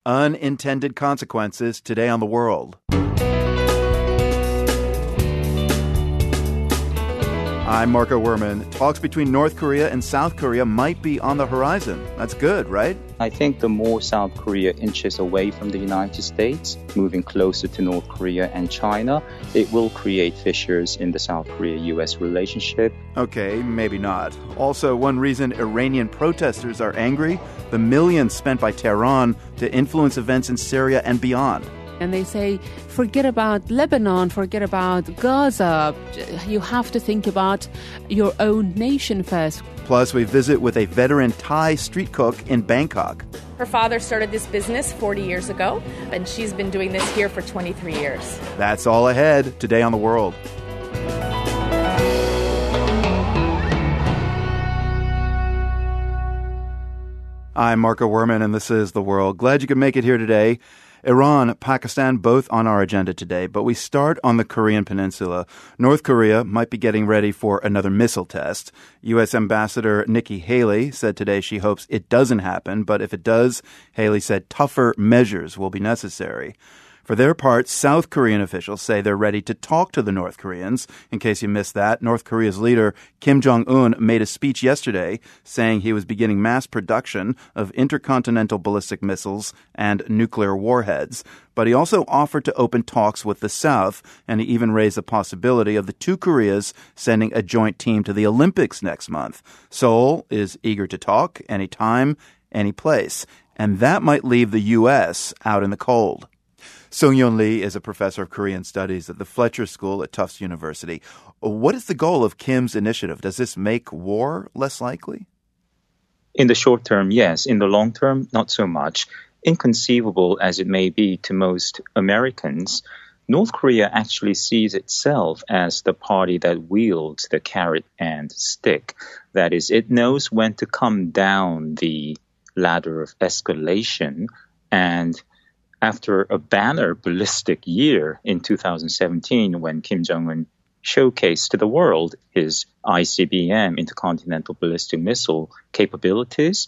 Unintended consequences today on The World. I'm Marco Werman. Talks between North Korea and South Korea might be on the horizon. That's good, right? I think the more South Korea inches away from the United States, moving closer to North Korea and China, it will create fissures in the South Korea-U.S. relationship. Okay, maybe not. Also, one reason Iranian protesters are angry, the millions spent by Tehran to influence events in Syria and beyond. And they say, forget about Lebanon, forget about Gaza. You have to think about your own nation first. Plus, we visit with a veteran Thai street cook in Bangkok. Her father started this business 40 years ago, and she's been doing this here for 23 years. That's all ahead today on The World. I'm Marco Werman, and this is The World. Glad you could make it here today. Iran, Pakistan, both on our agenda today, but we start on the Korean Peninsula. North Korea might be getting ready for another missile test. U.S. Ambassador Nikki Haley said today she hopes it doesn't happen, but if it does, Haley said tougher measures will be necessary. For their part, South Korean officials say they're ready to talk to the North Koreans. In case you missed that, North Korea's leader, Kim Jong-un, made a speech yesterday saying he was beginning mass production of intercontinental ballistic missiles and nuclear warheads. But he also offered to open talks with the South, and he even raised the possibility of the two Koreas sending a joint team to the Olympics next month. Seoul is eager to talk anytime, any place. And that might leave the U.S. out in the cold. Sung-Yeon Lee is a professor of Korean studies at the Fletcher School at Tufts University. What is the goal of Kim's initiative? Does this make war less likely? In the short term, yes. In the long term, not so much. Inconceivable as it may be to most Americans, North Korea actually sees itself as the party that wields the carrot and stick. That is, it knows when to come down the ladder of escalation, and after a banner ballistic year in 2017 when Kim Jong-un showcased to the world his ICBM, intercontinental ballistic missile capabilities,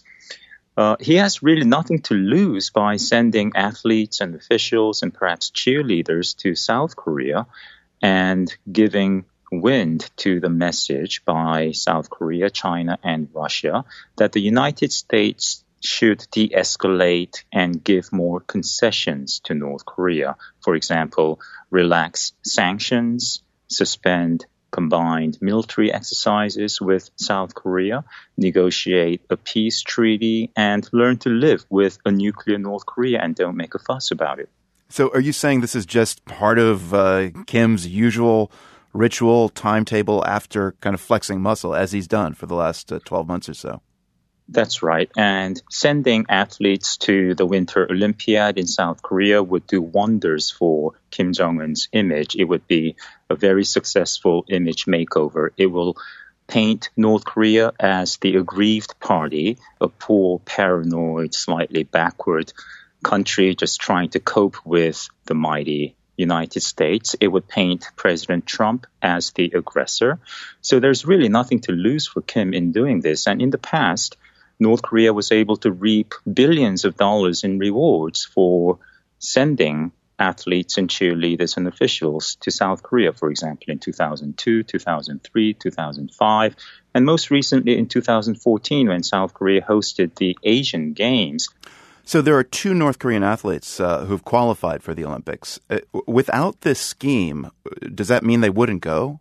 he has really nothing to lose by sending athletes and officials and perhaps cheerleaders to South Korea and giving wind to the message by South Korea, China, and Russia that the United States should de-escalate and give more concessions to North Korea. For example, relax sanctions, suspend combined military exercises with South Korea, negotiate a peace treaty, and learn to live with a nuclear North Korea and don't make a fuss about it. So are you saying this is just part of Kim's usual ritual timetable after kind of flexing muscle, as he's done for the last 12 months or so? That's right. And sending athletes to the Winter Olympiad in South Korea would do wonders for Kim Jong-un's image. It would be a very successful image makeover. It will paint North Korea as the aggrieved party, a poor, paranoid, slightly backward country just trying to cope with the mighty United States. It would paint President Trump as the aggressor. So there's really nothing to lose for Kim in doing this. And in the past, North Korea was able to reap billions of dollars in rewards for sending athletes and cheerleaders and officials to South Korea, for example, in 2002, 2003, 2005, and most recently in 2014 when South Korea hosted the Asian Games. So there are two North Korean athletes who've qualified for the Olympics. Without this scheme, does that mean they wouldn't go?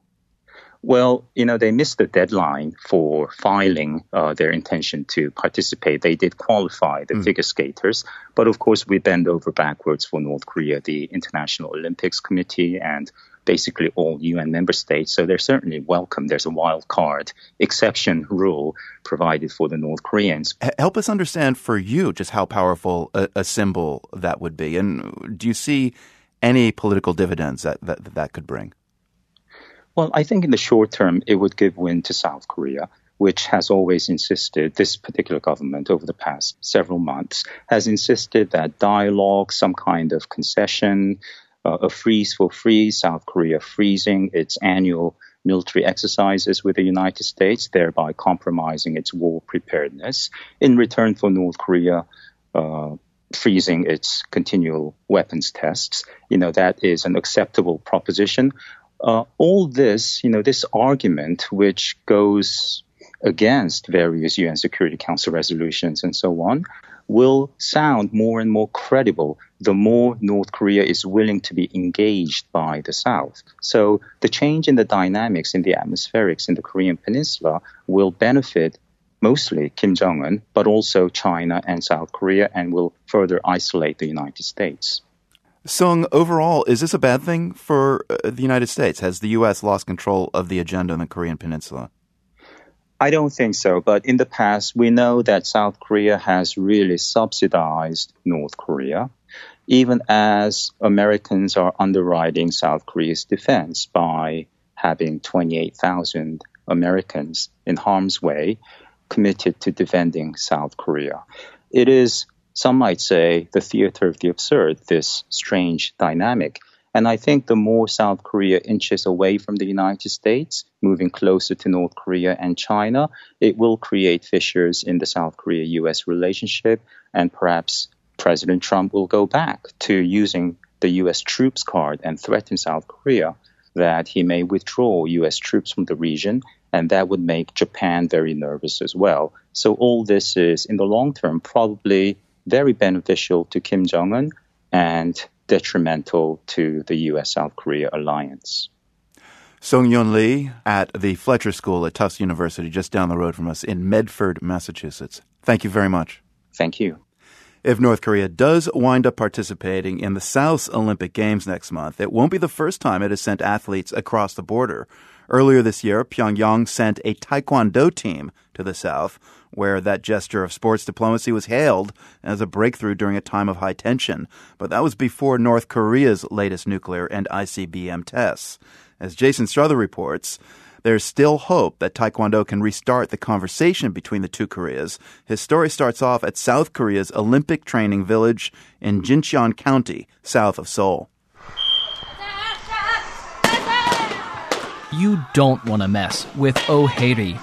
Well, they missed the deadline for filing their intention to participate. They did qualify, the figure skaters. But of course, we bend over backwards for North Korea, the International Olympics Committee, and basically all UN member states. So they're certainly welcome. There's a wild card exception rule provided for the North Koreans. Help us understand for you just how powerful a symbol that would be. And do you see any political dividends that could bring? Well, I think in the short term, it would give wind to South Korea, which has always insisted, this particular government over the past several months, has insisted that dialogue, some kind of concession, a freeze for freeze, South Korea freezing its annual military exercises with the United States, thereby compromising its war preparedness, in return for North Korea freezing its continual weapons tests. That is an acceptable proposition. All this, this argument, which goes against various UN Security Council resolutions and so on, will sound more and more credible the more North Korea is willing to be engaged by the South. So the change in the dynamics in the atmospherics in the Korean Peninsula will benefit mostly Kim Jong-un, but also China and South Korea, and will further isolate the United States. Sung, overall, is this a bad thing for the United States? Has the U.S. lost control of the agenda in the Korean Peninsula? I don't think so, but in the past, we know that South Korea has really subsidized North Korea, even as Americans are underwriting South Korea's defense by having 28,000 Americans in harm's way committed to defending South Korea. It is, some might say, the theater of the absurd, this strange dynamic. And I think the more South Korea inches away from the United States, moving closer to North Korea and China, it will create fissures in the South Korea-U.S. relationship, and perhaps President Trump will go back to using the U.S. troops card and threaten South Korea that he may withdraw U.S. troops from the region, and that would make Japan very nervous as well. So all this is, in the long term, probably very beneficial to Kim Jong-un and detrimental to the U.S.-South Korea alliance. Sung-Yeon Lee at the Fletcher School at Tufts University, just down the road from us in Medford, Massachusetts. Thank you very much. Thank you. If North Korea does wind up participating in the South's Olympic Games next month, it won't be the first time it has sent athletes across the border. Earlier this year, Pyongyang sent a Taekwondo team to the South, where that gesture of sports diplomacy was hailed as a breakthrough during a time of high tension. But that was before North Korea's latest nuclear and ICBM tests. As Jason Strother reports, there's still hope that Taekwondo can restart the conversation between the two Koreas. His story starts off at South Korea's Olympic training village in Jincheon County, south of Seoul. You don't want to mess with Oh Hae-ri.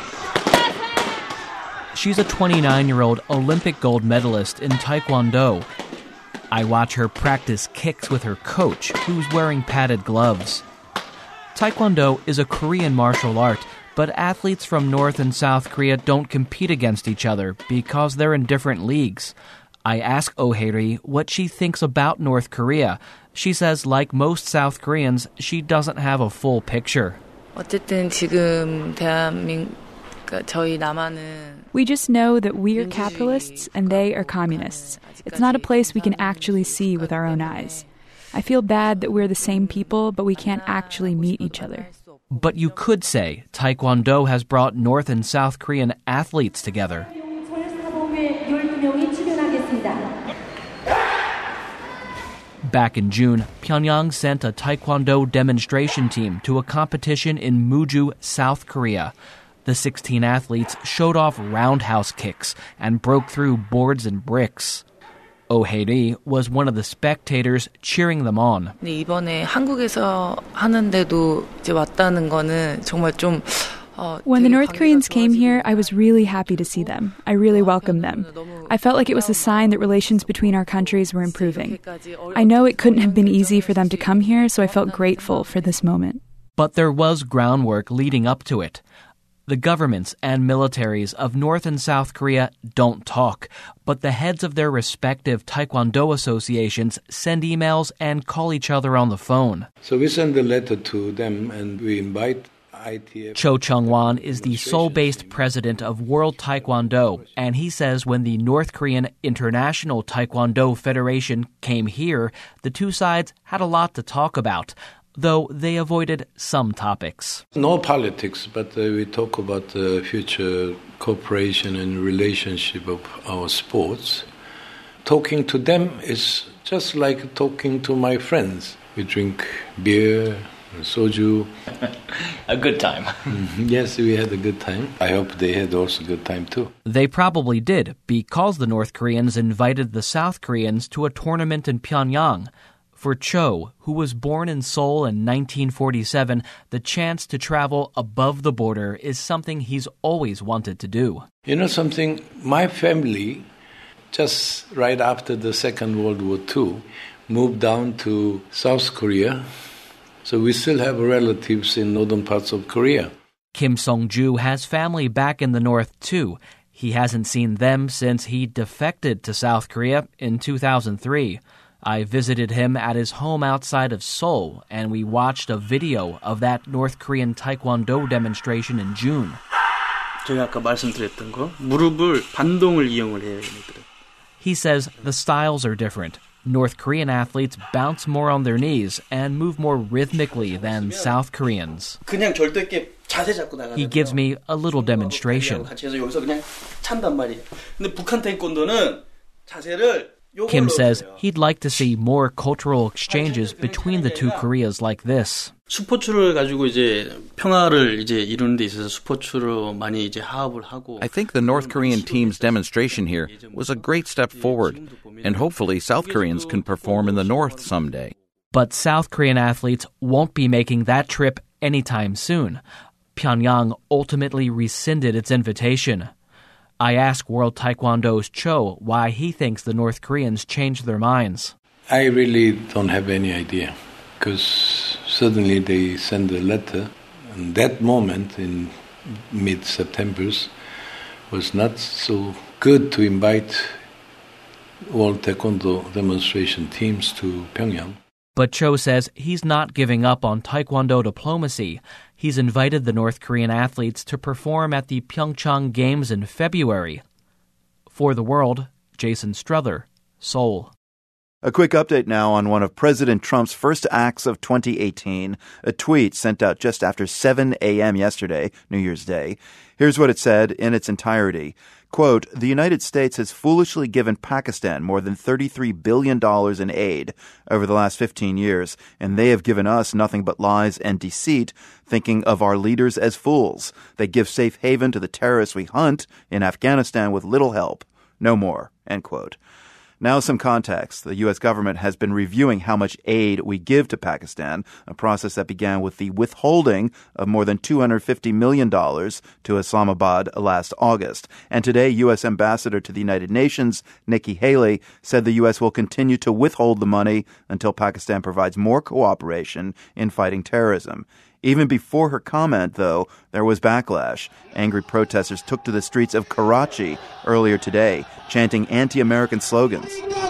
She's a 29-year-old Olympic gold medalist in Taekwondo. I watch her practice kicks with her coach, who's wearing padded gloves. Taekwondo is a Korean martial art, but athletes from North and South Korea don't compete against each other because they're in different leagues. I ask Oh Hae-ri what she thinks about North Korea. She says, like most South Koreans, she doesn't have a full picture. 어쨌든 지금 We just know that we're capitalists and they are communists. It's not a place we can actually see with our own eyes. I feel bad that we're the same people, but we can't actually meet each other. But you could say Taekwondo has brought North and South Korean athletes together. Back in June, Pyongyang sent a Taekwondo demonstration team to a competition in Muju, South Korea. The 16 athletes showed off roundhouse kicks and broke through boards and bricks. Oh Hae-ri was one of the spectators cheering them on. 이번에 한국에서 하는데도 이제 왔다는 거는 정말 좀 When the North Koreans came here, I was really happy to see them. I really welcomed them. I felt like it was a sign that relations between our countries were improving. I know it couldn't have been easy for them to come here, so I felt grateful for this moment. But there was groundwork leading up to it. The governments and militaries of North and South Korea don't talk, but the heads of their respective Taekwondo associations send emails and call each other on the phone. So we send a letter to them and we invite ITF. Cho Chung-wan is the Seoul-based president of World Taekwondo, and he says when the North Korean International Taekwondo Federation came here, the two sides had a lot to talk about, though they avoided some topics. No politics, but we talk about the future cooperation and relationship of our sports. Talking to them is just like talking to my friends. We drink beer, soju. A good time. Yes, we had a good time. I hope they had also a good time too. They probably did, because the North Koreans invited the South Koreans to a tournament in Pyongyang. For Cho, who was born in Seoul in 1947, the chance to travel above the border is something he's always wanted to do. You know something? My family just right after the Second World War II, moved down to South Korea. So we still have relatives in northern parts of Korea. Kim Song-ju has family back in the north, too. He hasn't seen them since he defected to South Korea in 2003. I visited him at his home outside of Seoul, and we watched a video of that North Korean Taekwondo demonstration in June. 제가 아까 말씀드렸던 거, 무릎을 반동을 이용을 해요, 얘네들은. He says the styles are different. North Korean athletes bounce more on their knees and move more rhythmically than South Koreans. 그냥 절도 있게 자세 잡고 나가는. He gives me a little demonstration. 같이 해서 여기서 그냥 찬단 말이에요. 근데 북한 태권도는 자세를 Kim says he'd like to see more cultural exchanges between the two Koreas like this. 스포츠를 가지고 이제 평화를 이제 이루는 데 있어서 스포츠로 많이 이제 화합을 하고. I think the North Korean team's demonstration here was a great step forward, and hopefully South Koreans can perform in the North someday. But South Korean athletes won't be making that trip anytime soon. Pyongyang ultimately rescinded its invitation. I asked World Taekwondo's Cho why he thinks the North Koreans changed their minds. I really don't have any idea, because suddenly they send a letter, and that moment in mid-September was not so good to invite World Taekwondo demonstration teams to Pyongyang. But Cho says he's not giving up on Taekwondo diplomacy. He's invited the North Korean athletes to perform at the Pyeongchang Games in February. For The World, Jason Struther, Seoul. A quick update now on one of President Trump's first acts of 2018, a tweet sent out just after 7 a.m. yesterday, New Year's Day. Here's what it said in its entirety. Quote, the United States has foolishly given Pakistan more than $33 billion in aid over the last 15 years, and they have given us nothing but lies and deceit, thinking of our leaders as fools. They give safe haven to the terrorists we hunt in Afghanistan with little help. No more, end quote. Now some context. The U.S. government has been reviewing how much aid we give to Pakistan, a process that began with the withholding of more than $250 million to Islamabad last August. And today, U.S. Ambassador to the United Nations, Nikki Haley, said the U.S. will continue to withhold the money until Pakistan provides more cooperation in fighting terrorism. Even before her comment, though, there was backlash. Angry protesters took to the streets of Karachi earlier today, chanting anti-American slogans.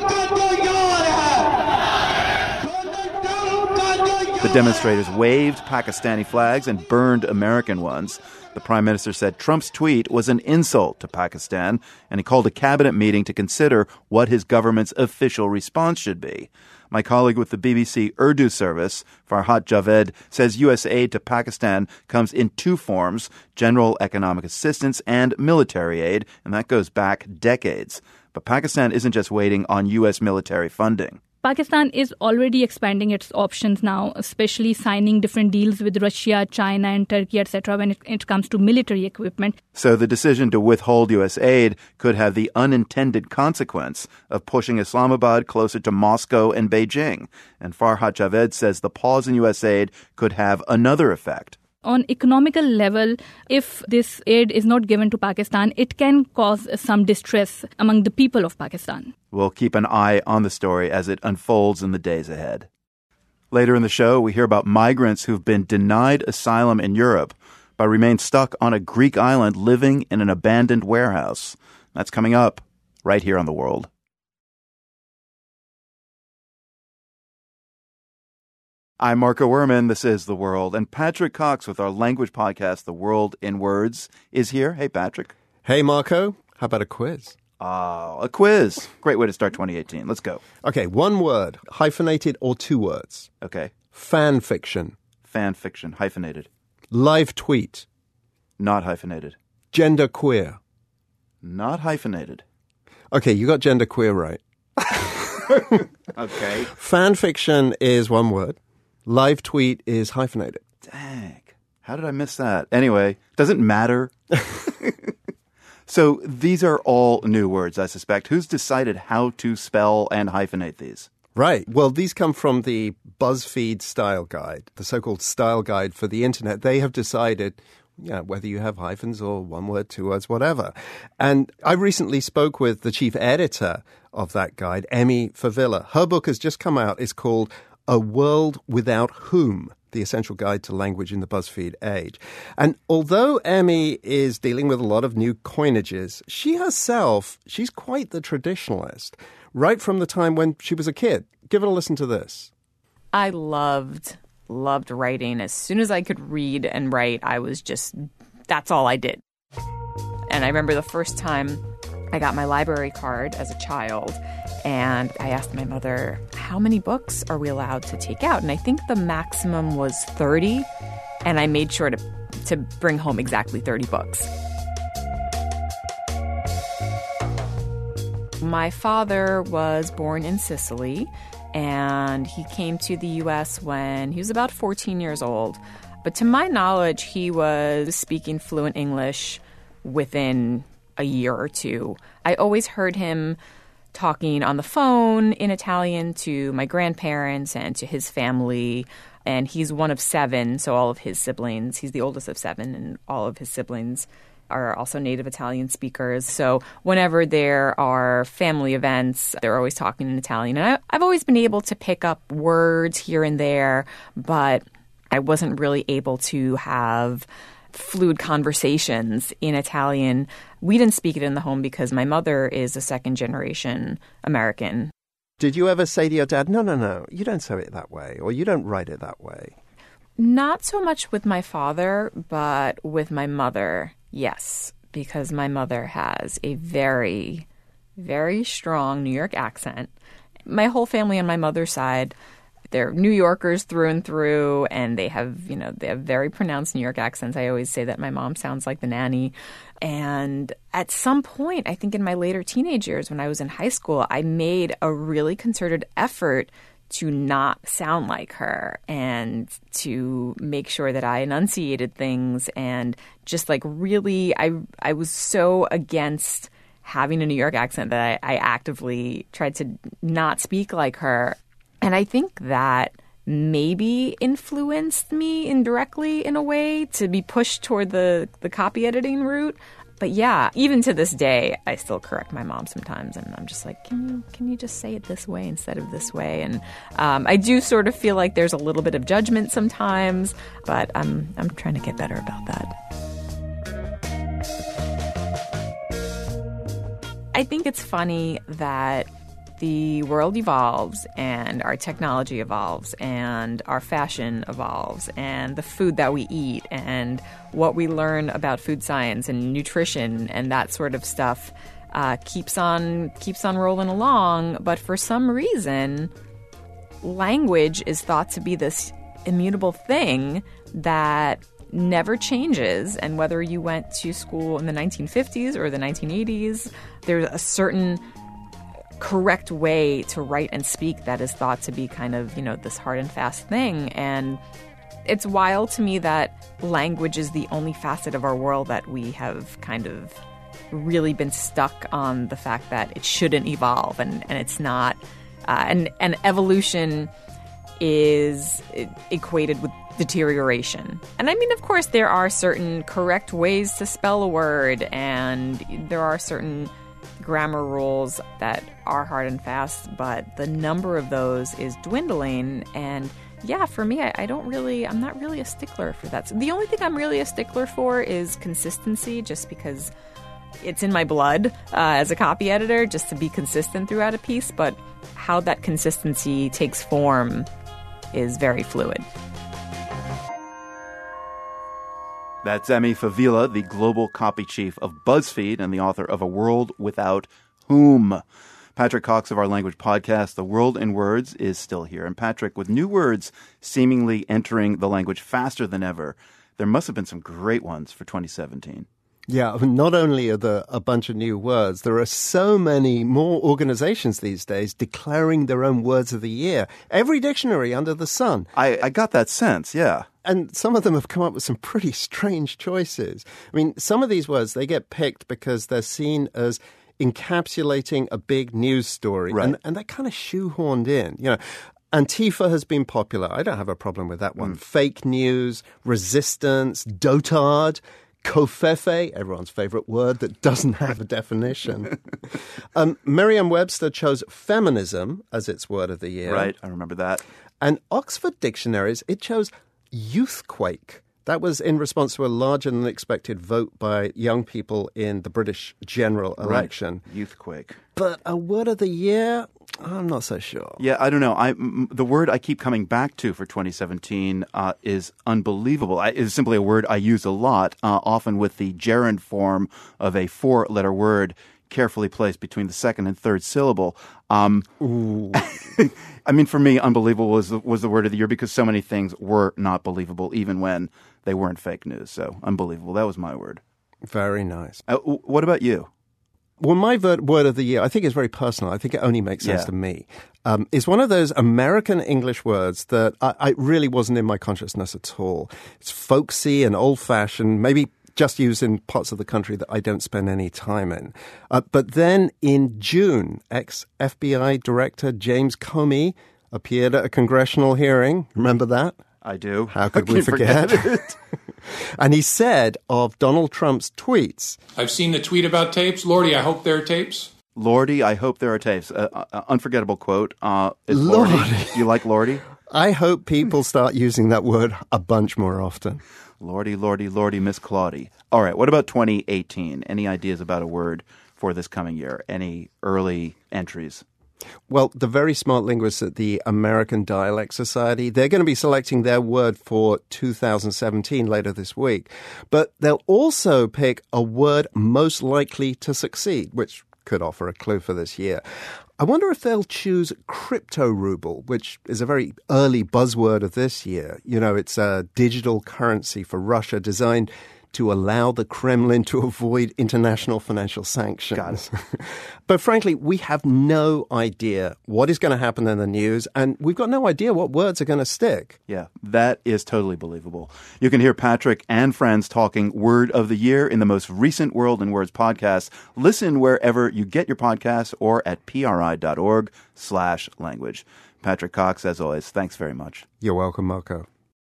The demonstrators waved Pakistani flags and burned American ones. The prime minister said Trump's tweet was an insult to Pakistan, and he called a cabinet meeting to consider what his government's official response should be. My colleague with the BBC Urdu service, Farhat Javed, says U.S. aid to Pakistan comes in two forms, general economic assistance and military aid, and that goes back decades. But Pakistan isn't just waiting on U.S. military funding. Pakistan is already expanding its options now, especially signing different deals with Russia, China, and Turkey, etc., when it comes to military equipment. So the decision to withhold U.S. aid could have the unintended consequence of pushing Islamabad closer to Moscow and Beijing. And Farhat Javed says the pause in U.S. aid could have another effect. On economical level, if this aid is not given to Pakistan, it can cause some distress among the people of Pakistan. We'll keep an eye on the story as it unfolds in the days ahead. Later in the show, we hear about migrants who've been denied asylum in Europe but remain stuck on a Greek island living in an abandoned warehouse. That's coming up right here on The World. I'm Marco Werman. This is The World. And Patrick Cox with our language podcast, The World in Words, is here. Hey, Patrick. Hey, Marco. How about a quiz? A quiz. Great way to start 2018. Let's go. Okay, one word, hyphenated or two words. Okay. Fan fiction. Fan fiction, hyphenated. Live tweet. Not hyphenated. Gender queer. Not hyphenated. Okay, you got gender queer right. Okay. Fan fiction is one word. Live tweet is hyphenated. Dang. How did I miss that? Anyway, doesn't matter. So these are all new words, I suspect. Who's decided how to spell and hyphenate these? Right. Well, these come from the BuzzFeed Style Guide, the so-called Style Guide for the Internet. They have decided, whether you have hyphens or one word, two words, whatever. And I recently spoke with the chief editor of that guide, Emmy Favilla. Her book has just come out. It's called A World Without Whom, The Essential Guide to Language in the BuzzFeed Age. And although Emmy is dealing with a lot of new coinages, she herself, she's quite the traditionalist, right from the time when she was a kid. Give it a listen to this. I loved writing. As soon as I could read and write, that's all I did. And I remember the first time I got my library card as a child, and I asked my mother, how many books are we allowed to take out? And I think the maximum was 30, and I made sure to bring home exactly 30 books. My father was born in Sicily, and he came to the U.S. when he was about 14 years old. But to my knowledge, he was speaking fluent English within a year or two. I always heard him talking on the phone in Italian to my grandparents and to his family. And he's one of 7, so all of his siblings, he's the oldest of 7, and all of his siblings are also native Italian speakers. So whenever there are family events, they're always talking in Italian. And I've always been able to pick up words here and there, but I wasn't really able to have fluid conversations in Italian. We didn't speak it in the home because my mother is a second-generation American. Did you ever say to your dad, no, you don't say it that way, or you don't write it that way? Not so much with my father, but with my mother, yes, because my mother has a very, very strong New York accent. My whole family on my mother's side, they're New Yorkers through and through, and they have very pronounced New York accents. I always say that my mom sounds like the nanny. And at some point, I think in my later teenage years, when I was in high school, I made a really concerted effort to not sound like her and to make sure that I enunciated things, and just like really, I was so against having a New York accent that I actively tried to not speak like her. And I think that maybe influenced me indirectly in a way to be pushed toward the copy editing route. But yeah, even to this day, I still correct my mom sometimes, and I'm just like, can you just say it this way instead of this way? And I do sort of feel like there's a little bit of judgment sometimes, but I'm trying to get better about that. I think it's funny that the world evolves and our technology evolves and our fashion evolves and the food that we eat and what we learn about food science and nutrition and that sort of stuff keeps on rolling along. But for some reason, language is thought to be this immutable thing that never changes. And whether you went to school in the 1950s or the 1980s, there's a certain correct way to write and speak that is thought to be kind of, this hard and fast thing. And it's wild to me that language is the only facet of our world that we have kind of really been stuck on the fact that it shouldn't evolve, and it's not. And evolution is equated with deterioration. And I mean, of course, there are certain correct ways to spell a word, and there are certain grammar rules that are hard and fast, but the number of those is dwindling. And yeah, for me, I'm not really a stickler for that. So the only thing I'm really a stickler for is consistency, just because it's in my blood as a copy editor, just to be consistent throughout a piece. But how that consistency takes form is very fluid. That's Emmy Favilla, the global copy chief of BuzzFeed and the author of A World Without Whom. Patrick Cox of our language podcast, The World in Words, is still here. And Patrick, with new words seemingly entering the language faster than ever, there must have been some great ones for 2017. Yeah, not only are there a bunch of new words, there are so many more organizations these days declaring their own words of the year. Every dictionary under the sun. I got that sense, yeah. And some of them have come up with some pretty strange choices. I mean, some of these words, they get picked because they're seen as encapsulating a big news story. Right. And they're kind of shoehorned in. Antifa has been popular. I don't have a problem with that one. Fake news, resistance, dotard, covfefe, everyone's favorite word that doesn't have a definition. Merriam-Webster chose feminism as its word of the year. Right, I remember that. And Oxford Dictionaries, it chose youthquake. That was in response to a larger than expected vote by young people in the British general election. Right. Youthquake. But a word of the year, I'm not so sure. Yeah, I don't know. The word I keep coming back to for 2017 is unbelievable. It's simply a word I use a lot, often with the gerund form of a four-letter word carefully placed between the second and third syllable. Ooh. I mean, for me, unbelievable was the word of the year because so many things were not believable, even when they weren't fake news. So, unbelievable. That was my word. Very nice. What about you? Well, my word of the year, I think it's very personal. I think it only makes sense to me. It's one of those American English words that I really wasn't in my consciousness at all. It's folksy and old-fashioned, maybe just used in parts of the country that I don't spend any time in. But then in June, ex-FBI Director James Comey appeared at a congressional hearing. Remember that? I do. How could we forget it? And he said of Donald Trump's tweets, I've seen the tweet about tapes. Lordy, I hope there are tapes. Lordy, I hope there are tapes. Unforgettable quote. Is Lordy. You like Lordy? I hope people start using that word a bunch more often. Lordy, Lordy, Lordy, Miss Claudie. All right, what about 2018? Any ideas about a word for this coming year? Any early entries? Well, the very smart linguists at the American Dialect Society, they're going to be selecting their word for 2017 later this week. But they'll also pick a word most likely to succeed, which could offer a clue for this year. I wonder if they'll choose crypto ruble, which is a very early buzzword of this year. You know, it's a digital currency for Russia designed to allow the Kremlin to avoid international financial sanctions. Got it. But frankly, we have no idea what is going to happen in the news, and we've got no idea what words are going to stick. Yeah, that is totally believable. You can hear Patrick and friends talking Word of the Year in the most recent World in Words podcast. Listen wherever you get your podcasts or at pri.org/language. Patrick Cox, as always, thanks very much. You're welcome, Marco.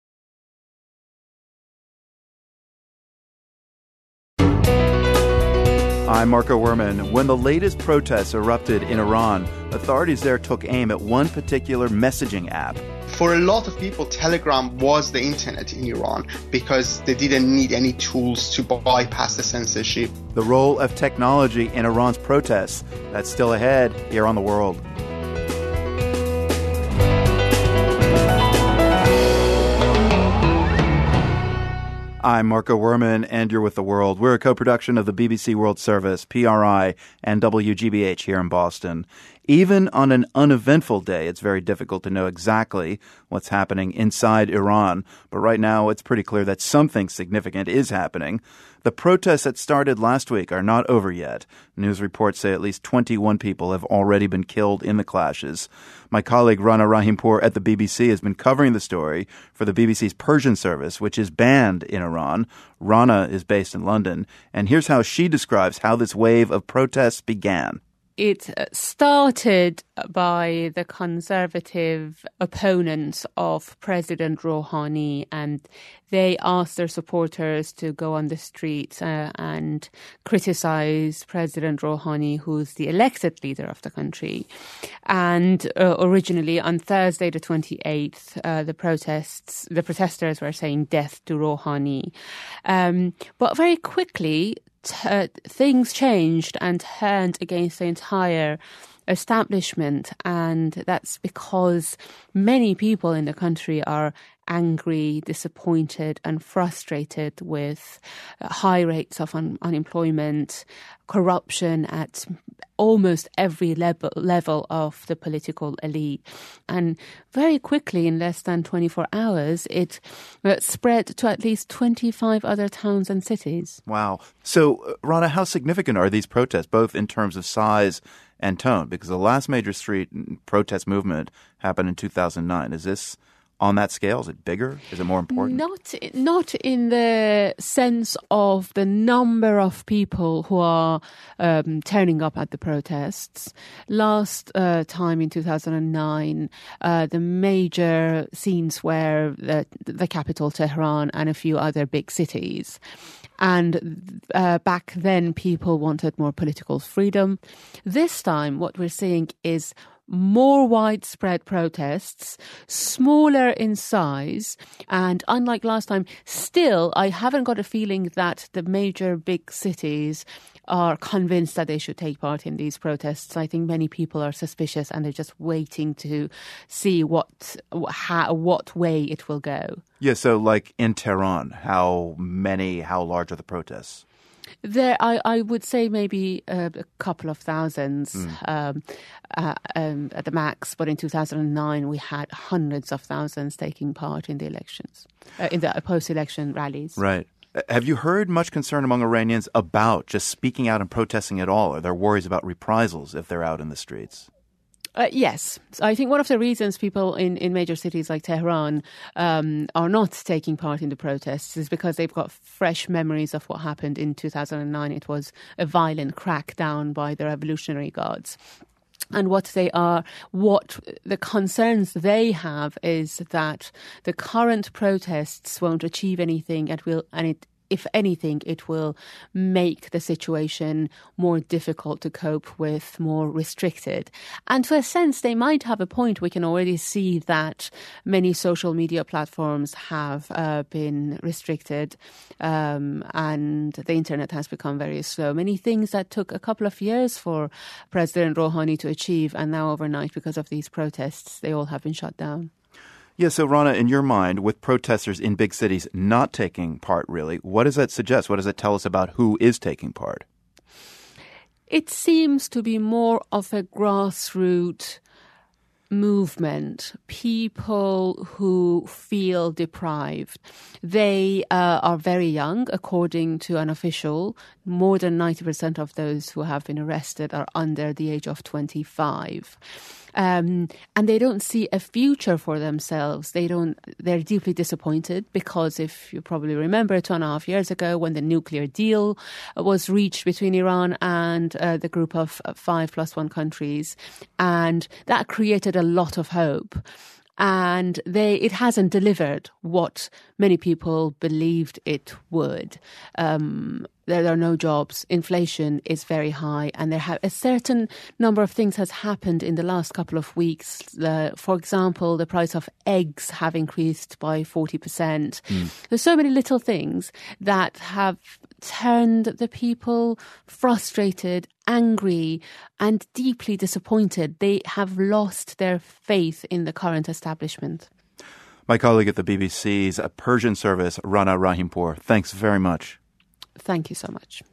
I'm Marco Werman. When the latest protests erupted in Iran, authorities there took aim at one particular messaging app. For a lot of people, Telegram was the internet in Iran because they didn't need any tools to bypass the censorship. The role of technology in Iran's protests. That's still ahead here on The World. I'm Marco Werman, and you're with The World. We're a co-production of the BBC World Service, PRI, and WGBH here in Boston. Even on an uneventful day, it's very difficult to know exactly what's happening inside Iran. But right now, it's pretty clear that something significant is happening. The protests that started last week are not over yet. News reports say at least 21 people have already been killed in the clashes. My colleague Rana Rahimpour at the BBC has been covering the story for the BBC's Persian service, which is banned in Iran. Rana is based in London, and here's how she describes how this wave of protests began. It started by the conservative opponents of President Rouhani, and they asked their supporters to go on the streets and criticize President Rouhani, who's the elected leader of the country. And originally on Thursday the 28th, the protesters were saying death to Rouhani. But very quickly, things changed and turned against the entire establishment, and that's because many people in the country are angry, disappointed and frustrated with high rates of unemployment, corruption at almost every level of the political elite. And very quickly, in less than 24 hours, it spread to at least 25 other towns and cities. Wow. So, Rana, how significant are these protests, both in terms of size and tone? Because the last major street protest movement happened in 2009. Is this on that scale? Is it bigger? Is it more important? Not in the sense of the number of people who are turning up at the protests. Last time in 2009, the major scenes were the capital, Tehran, and a few other big cities. And back then, people wanted more political freedom. This time, what we're seeing is more widespread protests, smaller in size, and unlike last time, still, I haven't got a feeling that the major big cities are convinced that they should take part in these protests. I think many people are suspicious and they're just waiting to see what way it will go. Yeah, so like in Tehran, how large are the protests? There, I would say maybe a couple of thousands at the max. But in 2009, we had hundreds of thousands taking part in the elections, in the post-election rallies. Right. Have you heard much concern among Iranians about just speaking out and protesting at all? Are there worries about reprisals if they're out in the streets? Yes. So I think one of the reasons people in major cities like Tehran are not taking part in the protests is because they've got fresh memories of what happened in 2009. It was a violent crackdown by the Revolutionary Guards. And what the concerns they have is that the current protests won't achieve anything if anything, it will make the situation more difficult to cope with, more restricted. And to a sense, they might have a point. We can already see that many social media platforms have been restricted and the internet has become very slow. Many things that took a couple of years for President Rouhani to achieve, and now overnight, because of these protests, they all have been shut down. Yeah, so Rana, in your mind, with protesters in big cities not taking part, really, what does that suggest? What does it tell us about who is taking part? It seems to be more of a grassroots movement, people who feel deprived. They are very young, according to an official. More than 90% of those who have been arrested are under the age of 25. And they don't see a future for themselves. They're deeply disappointed because, if you probably remember, 2.5 years ago when the nuclear deal was reached between Iran and the group of 5+1 countries, and that created a lot of hope. And it hasn't delivered what many people believed it would. There are no jobs. Inflation is very high, and a certain number of things has happened in the last couple of weeks. For example, the price of eggs have increased by 40%. There's so many little things that have turned the people frustrated, angry, and deeply disappointed. They have lost their faith in the current establishment. My colleague at the BBC's Persian service, Rana Rahimpour, thanks very much. Thank you so much.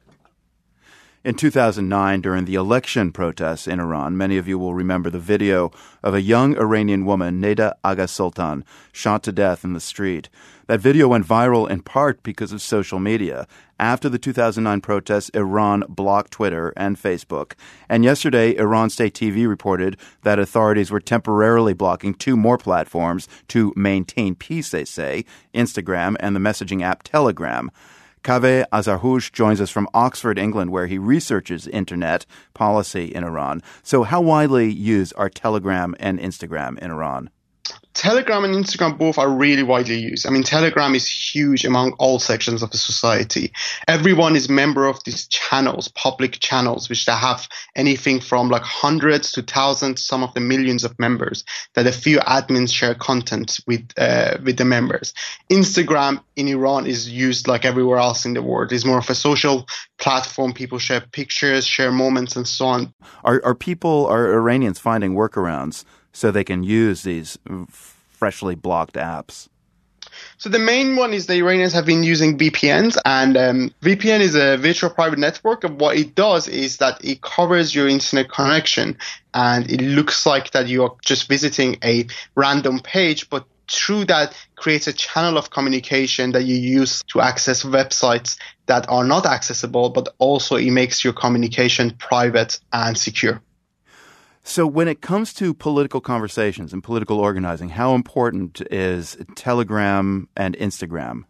In 2009, during the election protests in Iran, many of you will remember the video of a young Iranian woman, Neda Agha Sultan, shot to death in the street. That video went viral in part because of social media. After the 2009 protests, Iran blocked Twitter and Facebook. And yesterday, Iran State TV reported that authorities were temporarily blocking 2 more platforms to maintain peace, they say, Instagram and the messaging app Telegram. Kaveh Azarhoush joins us from Oxford, England, where he researches internet policy in Iran. So how widely used are Telegram and Instagram in Iran? Telegram and Instagram both are really widely used. I mean, Telegram is huge among all sections of the society. Everyone is member of these channels, public channels, which they have anything from like hundreds to thousands, some of the millions of members, that a few admins share content with the members. Instagram in Iran is used like everywhere else in the world. It's more of a social platform. People share pictures, share moments, and so on. Are Iranians finding workarounds so they can use these freshly blocked apps? So the main one is the Iranians have been using VPNs, and VPN is a virtual private network. And what it does is that it covers your internet connection, and it looks like that you are just visiting a random page, but through that creates a channel of communication that you use to access websites that are not accessible, but also it makes your communication private and secure. So when it comes to political conversations and political organizing, how important is Telegram and Instagram?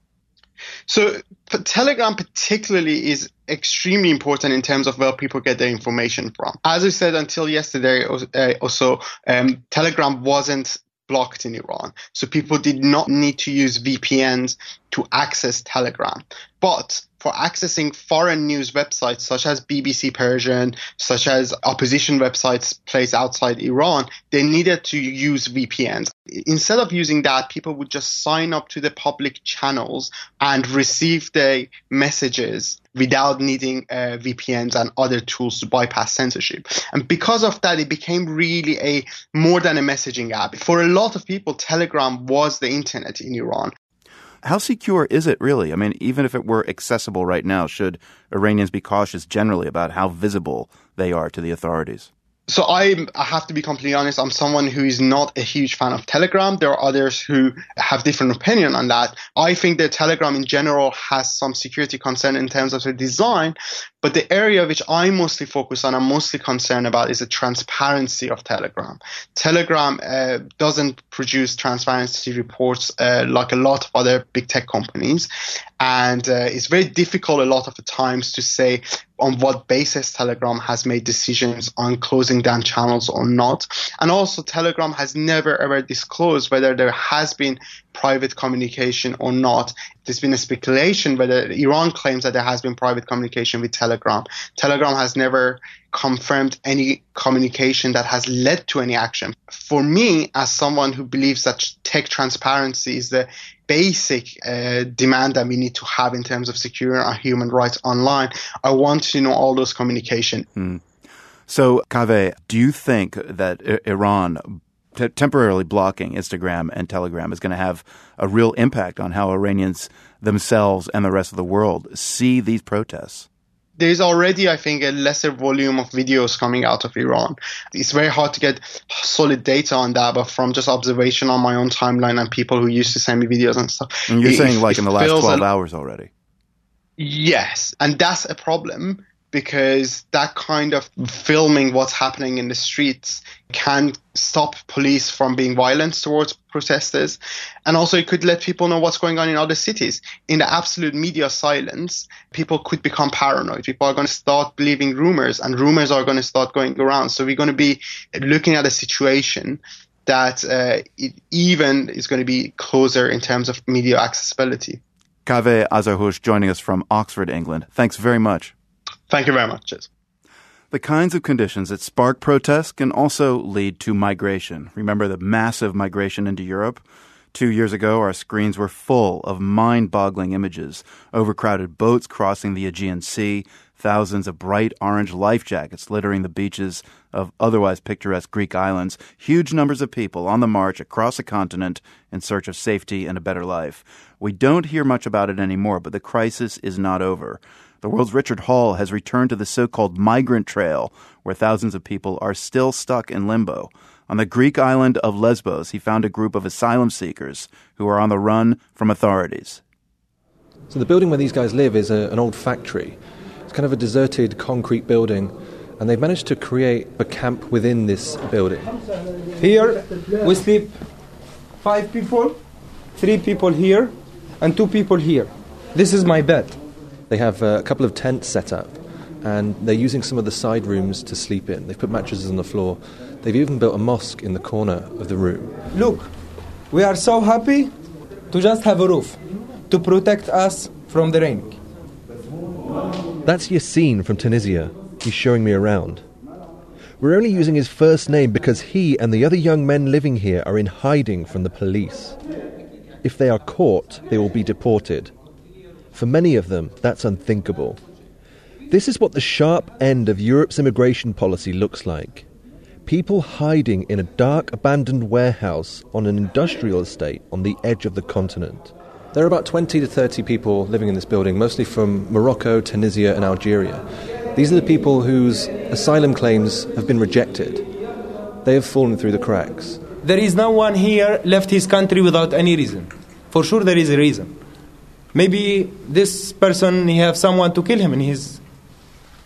So Telegram particularly is extremely important in terms of where people get their information from. As I said until yesterday or so, Telegram wasn't blocked in Iran. So people did not need to use VPNs to access Telegram. But for accessing foreign news websites such as BBC Persian, such as opposition websites placed outside Iran, they needed to use VPNs. Instead of using that, people would just sign up to the public channels and receive the messages without needing VPNs and other tools to bypass censorship. And because of that, it became really more than a messaging app. For a lot of people, Telegram was the internet in Iran. How secure is it really? I mean, even if it were accessible right now, should Iranians be cautious generally about how visible they are to the authorities? So I have to be completely honest. I'm someone who is not a huge fan of Telegram. There are others who have different opinion on that. I think that Telegram in general has some security concern in terms of the design. But the area which I mostly focus on, I'm mostly concerned about, is the transparency of Telegram. Telegram doesn't produce transparency reports like a lot of other big tech companies. And it's very difficult a lot of the times to say on what basis Telegram has made decisions on closing down channels or not. And also Telegram has never ever disclosed whether there has been private communication or not. There's been a speculation whether Iran claims that there has been private communication with Telegram. Telegram has never confirmed any communication that has led to any action. For me, as someone who believes that tech transparency is the basic demand that we need to have in terms of securing our human rights online, I want to know all those communication. So, Kaveh, do you think that Iran temporarily blocking Instagram and Telegram is going to have a real impact on how Iranians themselves and the rest of the world see these protests? There's already, I think, a lesser volume of videos coming out of Iran. It's very hard to get solid data on that, but from just observation on my own timeline and people who used to send me videos and stuff. And you're saying like in the last 12 hours already? Yes, and that's a problem because that kind of filming what's happening in the streets can stop police from being violent towards protesters. And also it could let people know what's going on in other cities. In the absolute media silence, people could become paranoid. People are going to start believing rumors, and rumors are going to start going around. So we're going to be looking at a situation that it even is going to be closer in terms of media accessibility. Kaveh Azarhoush joining us from Oxford, England. Thanks very much. Thank you very much. Cheers. The kinds of conditions that spark protests can also lead to migration. Remember the massive migration into Europe? 2 years ago, our screens were full of mind-boggling images. Overcrowded boats crossing the Aegean Sea, thousands of bright orange life jackets littering the beaches of otherwise picturesque Greek islands, huge numbers of people on the march across a continent in search of safety and a better life. We don't hear much about it anymore, but the crisis is not over. The world's Richard Hall has returned to the so-called migrant trail, where thousands of people are still stuck in limbo. On the Greek island of Lesbos, he found a group of asylum seekers who are on the run from authorities. So the building where these guys live is an old factory. It's kind of a deserted concrete building, and they've managed to create a camp within this building. Here we sleep 5 people, 3 people here, and 2 people here. This is my bed. They have a couple of tents set up, and they're using some of the side rooms to sleep in. They've put mattresses on the floor. They've even built a mosque in the corner of the room. Look, we are so happy to just have a roof to protect us from the rain. That's Yassine from Tunisia. He's showing me around. We're only using his first name because he and the other young men living here are in hiding from the police. If they are caught, they will be deported. For many of them, that's unthinkable. This is what the sharp end of Europe's immigration policy looks like. People hiding in a dark, abandoned warehouse on an industrial estate on the edge of the continent. There are about 20 to 30 people living in this building, mostly from Morocco, Tunisia and Algeria. These are the people whose asylum claims have been rejected. They have fallen through the cracks. There is no one here left his country without any reason. For sure there is a reason. Maybe this person, he have someone to kill him in his...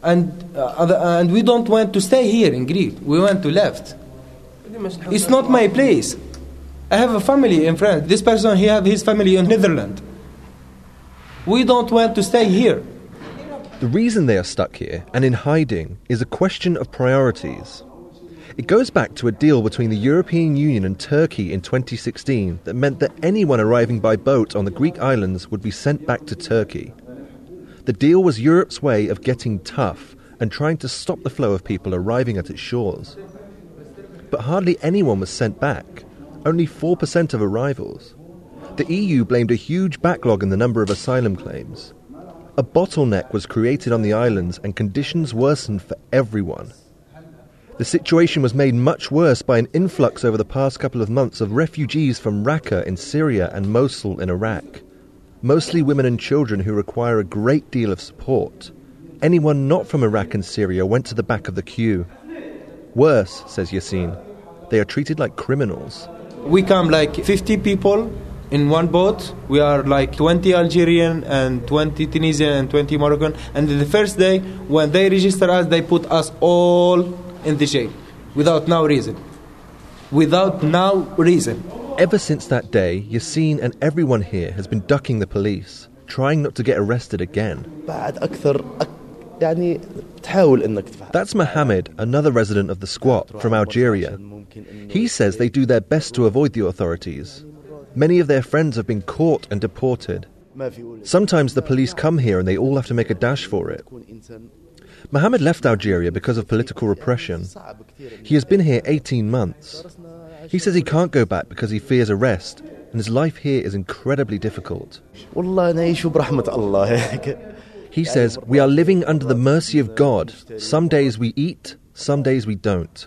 And we don't want to stay here in Greece. We want to left. It's not my place. I have a family in France. This person, he have his family in Netherlands. We don't want to stay here. The reason they are stuck here and in hiding is a question of priorities. It goes back to a deal between the European Union and Turkey in 2016 that meant that anyone arriving by boat on the Greek islands would be sent back to Turkey. The deal was Europe's way of getting tough and trying to stop the flow of people arriving at its shores. But hardly anyone was sent back, only 4% of arrivals. The EU blamed a huge backlog in the number of asylum claims. A bottleneck was created on the islands and conditions worsened for everyone. The situation was made much worse by an influx over the past couple of months of refugees from Raqqa in Syria and Mosul in Iraq. Mostly women and children who require a great deal of support. Anyone not from Iraq and Syria went to the back of the queue. Worse, says Yassine, they are treated like criminals. We come like 50 people in one boat. We are like 20 Algerian and 20 Tunisian and 20 Moroccan. And the first day, when they register us, they put us all in the jail, without no reason. Without no reason. Ever since that day, Yassine and everyone here has been ducking the police, trying not to get arrested again. That's Mohammed, another resident of the squat from Algeria. He says they do their best to avoid the authorities. Many of their friends have been caught and deported. Sometimes the police come here and they all have to make a dash for it. Mohammed left Algeria because of political repression. He has been here 18 months. He says he can't go back because he fears arrest, and his life here is incredibly difficult. He says, we are living under the mercy of God. Some days we eat, some days we don't.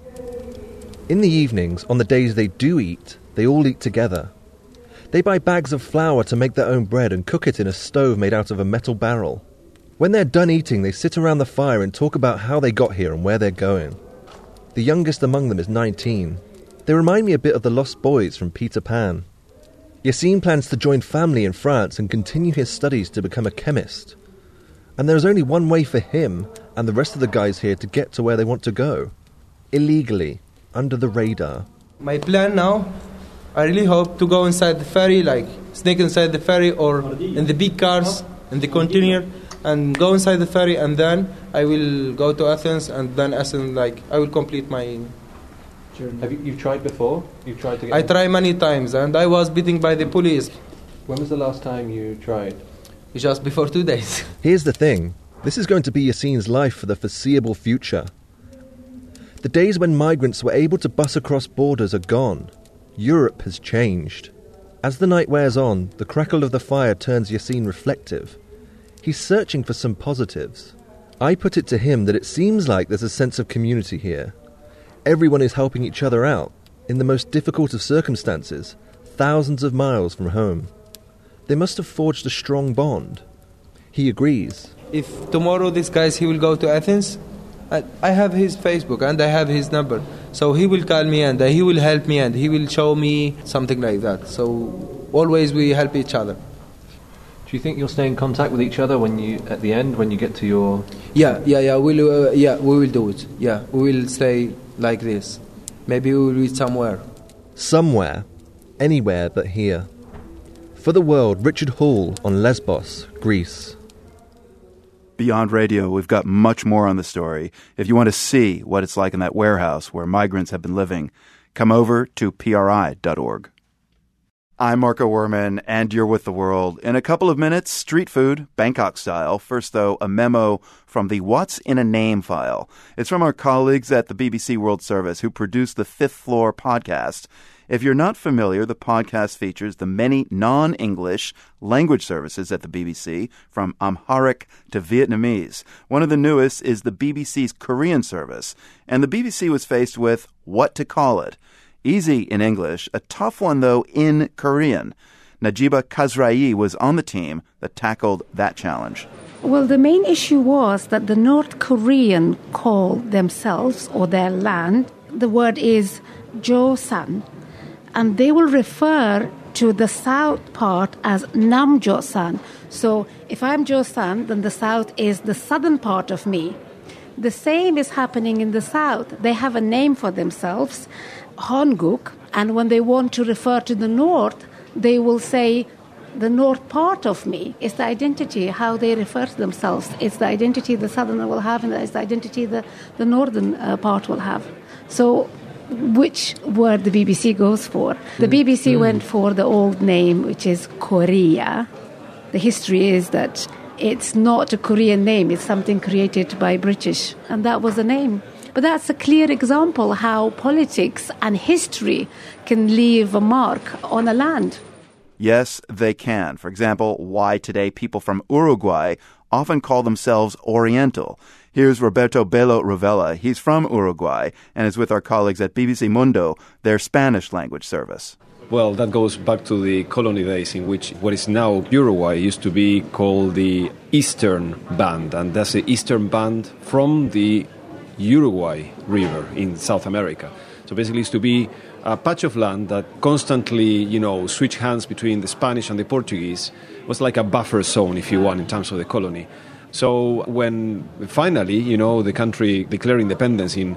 In the evenings, on the days they do eat, they all eat together. They buy bags of flour to make their own bread and cook it in a stove made out of a metal barrel. When they're done eating, they sit around the fire and talk about how they got here and where they're going. The youngest among them is 19. They remind me a bit of the Lost Boys from Peter Pan. Yassine plans to join family in France and continue his studies to become a chemist. And there's only one way for him and the rest of the guys here to get to where they want to go. Illegally, under the radar. My plan now, I really hope to go inside the ferry, like sneak inside the ferry or in the big cars, in the container, and go inside the ferry, and then I will go to Athens, and then Athens, like, I will complete my journey. You've tried before? You've tried to get... I tried many times, and I was beaten by the police. When was the last time you tried? Just before 2 days. Here's the thing. This is going to be Yassine's life for the foreseeable future. The days when migrants were able to bus across borders are gone. Europe has changed. As the night wears on, the crackle of the fire turns Yassine reflective. He's searching for some positives. I put it to him that it seems like there's a sense of community here. Everyone is helping each other out, in the most difficult of circumstances, thousands of miles from home. They must have forged a strong bond. He agrees. If tomorrow this guy, he will go to Athens, I have his Facebook and I have his number. So he will call me and he will help me and he will show me something like that. So always we help each other. Do you think you'll stay in contact with each other when you, at the end, when you get to your... Yeah, we will do it. Yeah, we will stay like this. Maybe we will be somewhere. Somewhere. Anywhere but here. For the World, Richard Hall on Lesbos, Greece. Beyond Radio, we've got much more on the story. If you want to see what it's like in that warehouse where migrants have been living, come over to PRI.org. I'm Marco Werman, and you're with The World. In a couple of minutes, street food, Bangkok style. First, though, a memo from the What's in a Name file. It's from our colleagues at the BBC World Service who produced the Fifth Floor podcast. If you're not familiar, the podcast features the many non-English language services at the BBC, from Amharic to Vietnamese. One of the newest is the BBC's Korean service, and the BBC was faced with what to call it. Easy in English, a tough one, though, in Korean. Najiba Kazrai was on the team that tackled that challenge. Well, the main issue was that the North Korean call themselves or their land, the word is Joseon, and they will refer to the south part as Nam Josan. So if I'm Josan, then the south is the southern part of me. The same is happening in the south. They have a name for themselves, Honguk, and when they want to refer to the north, they will say the north part of me. It's the identity, how they refer to themselves. It's the identity the southerner will have, and it's the identity the northern part will have. So which word the BBC goes for? The BBC went for the old name, which is Korea. The history is that it's not a Korean name, it's something created by British, and that was the name. But that's a clear example how politics and history can leave a mark on a land. Yes, they can. For example, why today people from Uruguay often call themselves Oriental. Here's Roberto Bello Rovella. He's from Uruguay and is with our colleagues at BBC Mundo, their Spanish language service. Well, that goes back to the colony days in which what is now Uruguay used to be called the Eastern Band, and that's the Eastern Band from the Uruguay River in South America. So basically it's to be a patch of land that constantly, switched hands between the Spanish and the Portuguese. It was like a buffer zone, if you want, in terms of the colony. So when finally, the country declared independence in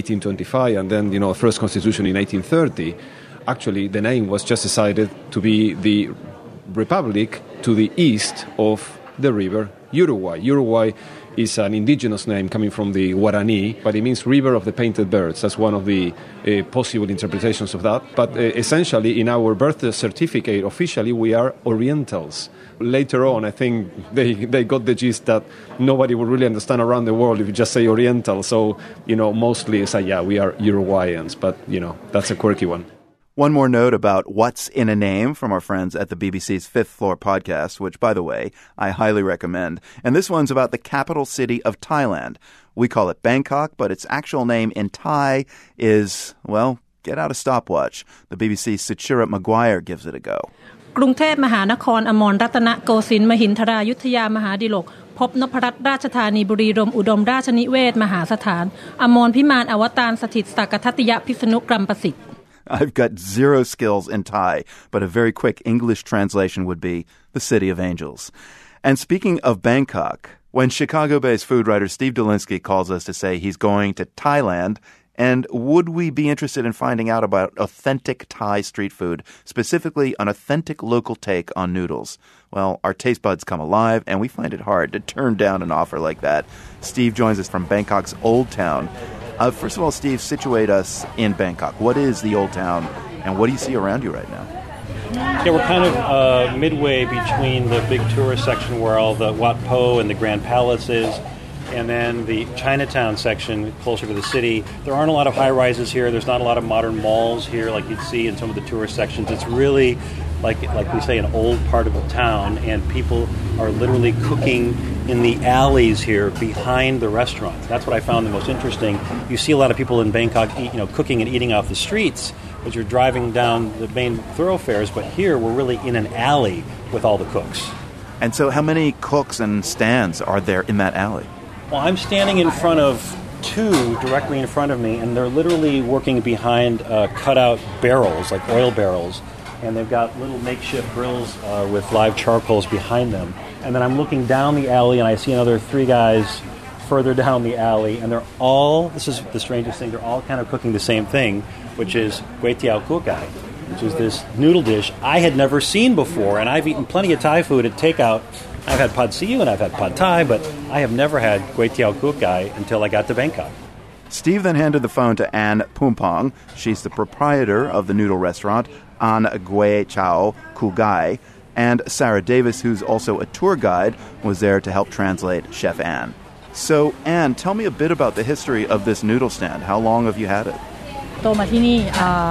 1825 and then, first constitution in 1830, actually the name was just decided to be the Republic to the east of the river Uruguay. Uruguay is an indigenous name coming from the Guarani, but it means river of the painted birds. That's one of the possible interpretations of that. But essentially, in our birth certificate, officially, we are Orientals. Later on, I think they got the gist that nobody would really understand around the world if you just say Oriental. So, mostly it's we are Uruguayans, but, that's a quirky one. One more note about what's in a name from our friends at the BBC's Fifth Floor podcast, which, by the way, I highly recommend. And this one's about the capital city of Thailand. We call it Bangkok, but its actual name in Thai is, well, get out a stopwatch. The BBC's Suchira Maguire gives it a go. กรุงเทพมหานครอมรรัตนโกสินทร์มหินทรายุทธยามหาดิลกพบนพรัตน์ราชธานีบุรีรมย์อุดมราชนิเวศมหาสถานอมรพิมานอวตารสถิตสักทัตติยพิษณุกรัมประสิทธิ์ I've got zero skills in Thai, but a very quick English translation would be the City of Angels. And speaking of Bangkok, when Chicago-based food writer Steve Dolinsky calls us to say he's going to Thailand, and would we be interested in finding out about authentic Thai street food, specifically an authentic local take on noodles? Well, our taste buds come alive, and we find it hard to turn down an offer like that. Steve joins us from Bangkok's Old Town. First of all, Steve, situate us in Bangkok. What is the Old Town, and what do you see around you right now? Yeah, we're kind of midway between the big tourist section where all the Wat Po and the Grand Palace is, and then the Chinatown section closer to the city. There aren't a lot of high-rises here. There's not a lot of modern malls here like you'd see in some of the tourist sections. It's really, like we say, an old part of the town, and people are literally cooking in the alleys here behind the restaurants. That's what I found the most interesting. You see a lot of people in Bangkok cooking and eating off the streets as you're driving down the main thoroughfares, but here we're really in an alley with all the cooks. And so how many cooks and stands are there in that alley? Well, I'm standing in front of two directly in front of me, and they're literally working behind cutout barrels, like oil barrels, and they've got little makeshift grills with live charcoals behind them. And then I'm looking down the alley, and I see another three guys further down the alley, and they're all, this is the strangest thing, they're all kind of cooking the same thing, which is Kway Teow Kook Gai, which is this noodle dish I had never seen before, and I've eaten plenty of Thai food at takeout. I've had Pad See Ew and I've had Pad Thai, but I have never had Kway Teow Kook Gai until I got to Bangkok. Steve then handed the phone to Anne Pumpong. She's the proprietor of the noodle restaurant, An Kway Teow Kook Gai, and Sarah Davis, who's also a tour guide, was there to help translate Chef Anne. So, Anne, tell me a bit about the history of this noodle stand. How long have you had it? โตมาที่นี่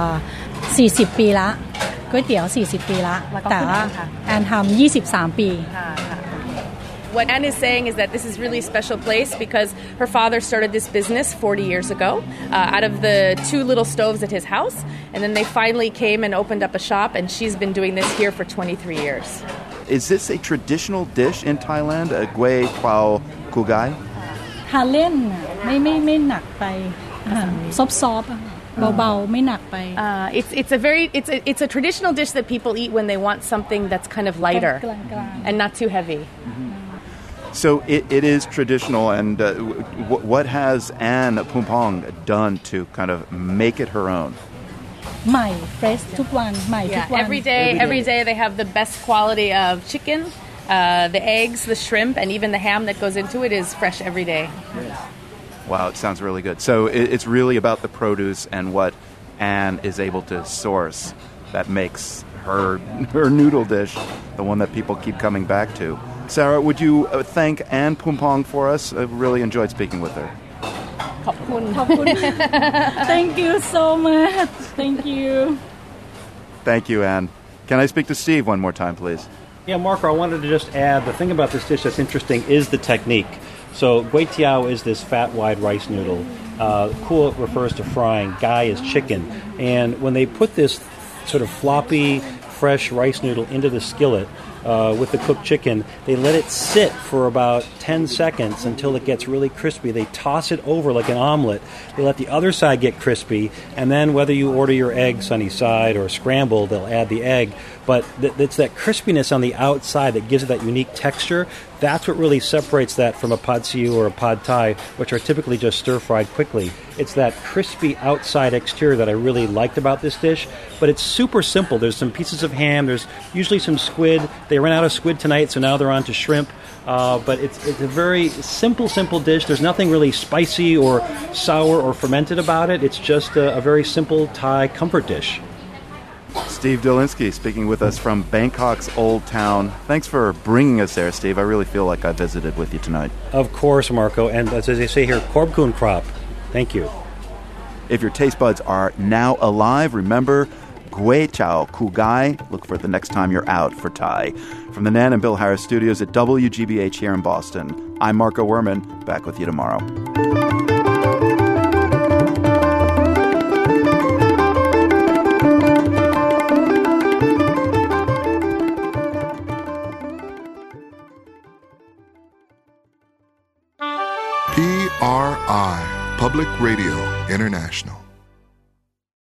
40 ปีละก๋วยเตี๋ยว40 ปีละแต่ว่าแอนทำ23 ปี What Anne is saying is that this is really a special place because her father started this business 40 years ago out of the two little stoves at his house, and then they finally came and opened up a shop, and she's been doing this here for 23 years. Is this a traditional dish in Thailand, a Kway Teow Kook Gai? ทานเล่นไม่หนักไปซอฟ It's a traditional dish that people eat when they want something that's kind of lighter and not too heavy. So it is traditional, and what has Anne Pumpong done to kind of make it her own? Every day they have the best quality of chicken, the eggs, the shrimp, and even the ham that goes into it is fresh every day. Wow, it sounds really good. So it's really about the produce and what Anne is able to source that makes her noodle dish the one that people keep coming back to. Sarah, would you thank Anne Pumpong for us? I really enjoyed speaking with her. Thank you so much. Thank you. Thank you, Anne. Can I speak to Steve one more time, please? Yeah, Marco, I wanted to just add, the thing about this dish that's interesting is the technique. So gui tiao is this fat, wide rice noodle. Kua refers to frying. Gai is chicken. And when they put this sort of floppy, fresh rice noodle into the skillet with the cooked chicken, they let it sit for about 10 seconds until it gets really crispy. They toss it over like an omelet. They let the other side get crispy, and then whether you order your egg sunny side or scrambled, they'll add the egg. But it's that crispiness on the outside that gives it that unique texture. That's what really separates that from a pad see ew or a pad thai, which are typically just stir-fried quickly. It's that crispy outside exterior that I really liked about this dish. But it's super simple. There's some pieces of ham. There's usually some squid. They ran out of squid tonight, so now they're on to shrimp. But it's a very simple dish. There's nothing really spicy or sour or fermented about it. It's just a very simple Thai comfort dish. Steve Dolinsky speaking with us from Bangkok's Old Town. Thanks for bringing us there, Steve. I really feel like I visited with you tonight. Of course, Marco. And as they say here, Korb Kun Krop. Thank you. If your taste buds are now alive, remember Gui Chao Ku Gai. Look for it the next time you're out for Thai. From the Nan and Bill Harris studios at WGBH here in Boston, I'm Marco Werman. Back with you tomorrow. PRI, Public Radio International.